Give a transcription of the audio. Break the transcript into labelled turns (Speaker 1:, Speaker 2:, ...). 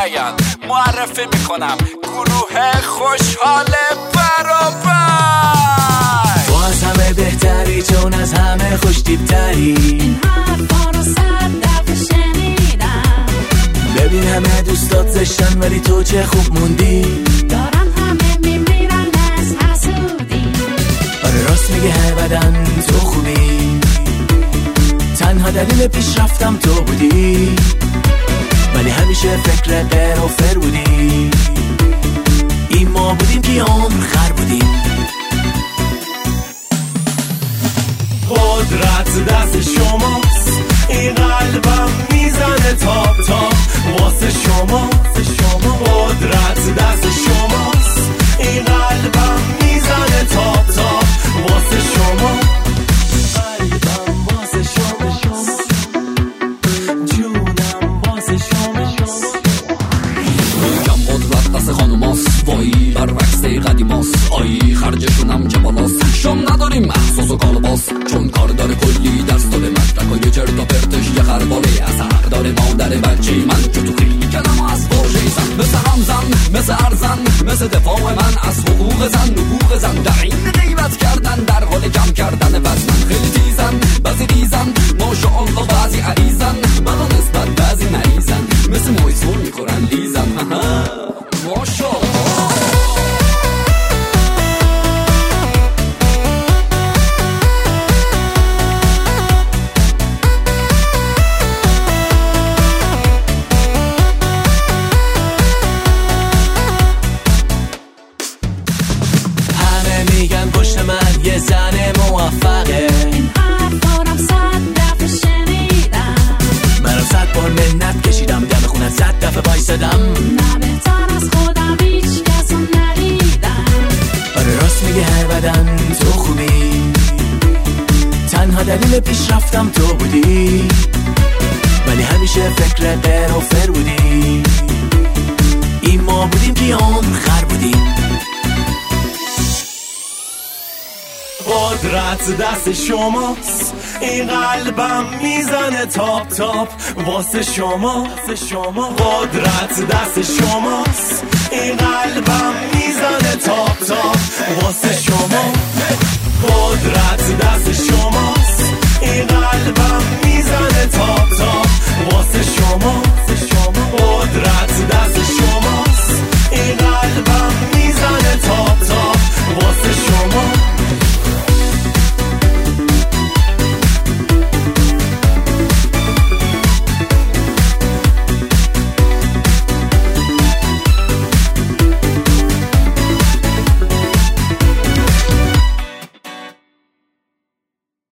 Speaker 1: بیان معرفی میکنم گروه خوشحال برابر.
Speaker 2: تو از همه بهتری چون از همه خوشتیبتری،
Speaker 3: این حرفا رو 100 دفعه شنیدم.
Speaker 2: ببین همه دوستات زشتن ولی تو چه خوب موندی.
Speaker 3: دارن همه میمیرن از حسودی.
Speaker 2: آره راست میگه هر بدن تو خوبی، تنها دلیل پیشرفتم تو بودی، ولی همیشه فکر غیر و فر بودی. این ما بودیم که عمر خر بودیم.
Speaker 4: قدرت دست شماست، این قلبم میزنه تاپ تاپ واسه شما. قدرت دست شماست، این قلبم میزنه تاپ تاپ واسه شما. قلبم واسه شما، جونم واسه شما.
Speaker 5: میگم قدرت دست خانوماست، وایی برعکس قدیماست. آیی خرجشونم که بالاست، شم نداریم احساس و کالباس، چون کار داره کلی درس داره مدرکای چرت و پرتش یه خرباله اثر داره. مادر بچه من که تو خیلی کلم از واژه زن، مثل همزن مثل ارزن مثل دفاع من از حقوق زن در این غیبت کردن در حال کم کردن وزنن. خیلی تیزن بعضی ریزن ماشاءالله بعضی عریزن، منو نسبت بعضی مریضن مثل مویسون میخورن لیزن. ماشاءالله
Speaker 2: میگن پشت من یه زن موفقه،
Speaker 3: این حرفا رو 100 دفعه شنیدم.
Speaker 2: منم 100 بار منت کشیدم، دم خونت 100 دفعه بایستدم.
Speaker 3: نه بهتر از خودم هیچ کس رو ندیدم.
Speaker 2: آره راست میگه هر بدن تو خوبی، تنها دلیل پیشرفتم تو بودی، ولی همیشه فکر غیر و فر بودی. این ما بودیم که عمر خر بودیم.
Speaker 4: قدرت دست شماست، این قلبم میزنه تاپ تاپ واسه شما. قدرت دست شماست، این قلبم میزنه تاپ تاپ واسه شما. قدرت دست شماست، این قلبم میزنه تاپ تاپ